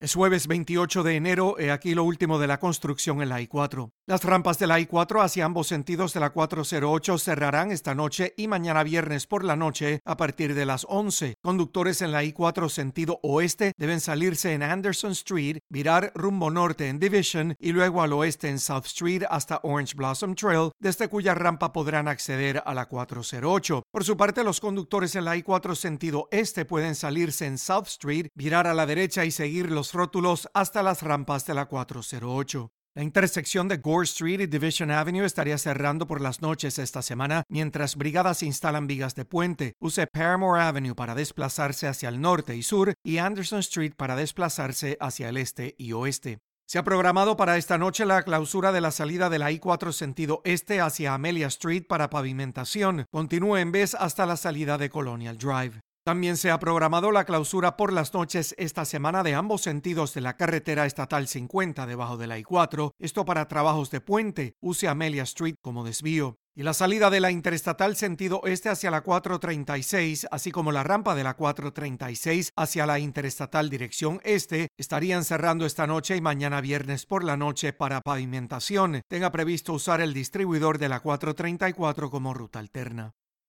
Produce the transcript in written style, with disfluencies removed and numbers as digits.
Es jueves 28 de enero, he aquí lo último de la construcción en la I-4. Las rampas de la I-4 hacia ambos sentidos de la 408 cerrarán esta noche y mañana viernes por la noche a partir de las 11. Conductores en la I-4 sentido oeste deben salirse en Anderson Street, virar rumbo norte en Division y luego al oeste en South Street hasta Orange Blossom Trail, desde cuya rampa podrán acceder a la 408. Por su parte, los conductores en la I-4 sentido este pueden salirse en South Street, virar a la derecha y seguir los rótulos hasta las rampas de la 408. La intersección de Gore Street y Division Avenue estaría cerrando por las noches esta semana mientras brigadas instalan vigas de puente. Use Paramore Avenue para desplazarse hacia el norte y sur y Anderson Street para desplazarse hacia el este y oeste. Se ha programado para esta noche la clausura de la salida de la I-4 sentido este hacia Amelia Street para pavimentación. Continúe en vez hasta la salida de Colonial Drive. También se ha programado la clausura por las noches esta semana de ambos sentidos de la carretera estatal 50 debajo de la I-4, esto para trabajos de puente. Use Amelia Street como desvío. Y la salida de la interestatal sentido este hacia la 436, así como la rampa de la 436 hacia la interestatal dirección este, estarían cerrando esta noche y mañana viernes por la noche para pavimentación. Tenga previsto usar el distribuidor de la 434 como ruta alterna.